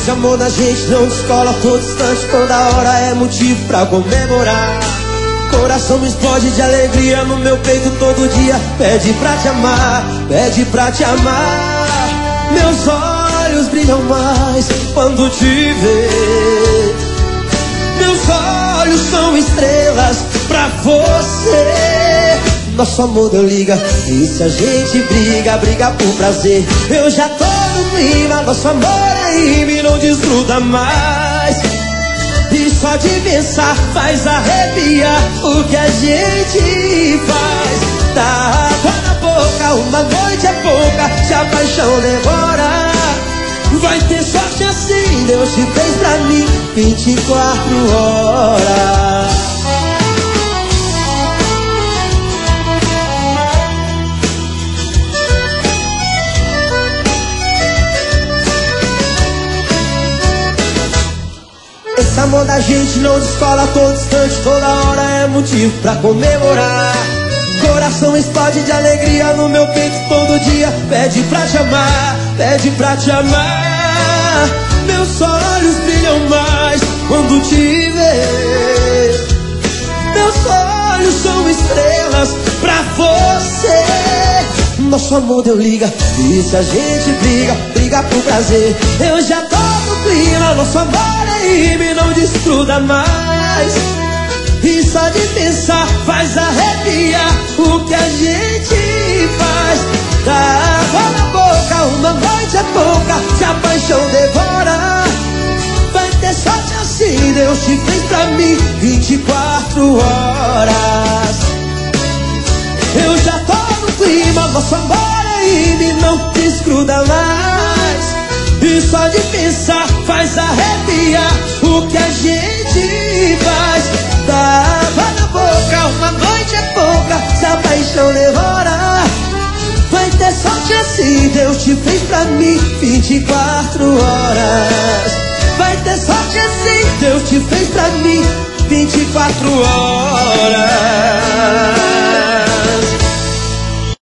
Esse amor da gente não descola, todo instante, toda hora é motivo pra comemorar. Coração explode de alegria no meu peito todo dia. Pede pra te amar, pede pra te amar. Meus olhos brilham mais quando te ver. Meus olhos são estrelas pra você. Nosso amor deu liga, e se a gente briga, briga por prazer. Eu já tô no clima, nosso amor é rima e não desgruda mais. E só de pensar faz arrepiar o que a gente faz. Dá água na boca, uma noite é pouca, se a paixão devora. Vai ter sorte assim, Deus te fez pra mim 24 horas. Esse amor da gente não descola, todo instante, toda hora é motivo pra comemorar. Coração explode de alegria no meu peito todo dia. Pede pra te amar, pede pra te amar. Meus olhos brilham mais quando te ver. Meus olhos são estrelas pra você. Nosso amor deu liga, e se a gente briga, briga por prazer. Eu já tô no clima, nosso amor é rima e não desgruda mais. E só de pensar faz arrepiar o que a gente faz. Dá água na boca, uma noite é pouca, se a paixão devora. Vai ter sorte assim, Deus te fez pra mim 24 horas. Eu já tô no clima, nosso amor é rima e não desgruda mais. E só de pensar faz arrepiar o que a gente faz. Dá água na boca, uma noite é pouca, se a paixão devora. Vai ter sorte assim, Deus te fez pra mim 24 horas. Vai ter sorte assim, Deus te fez pra mim 24 horas.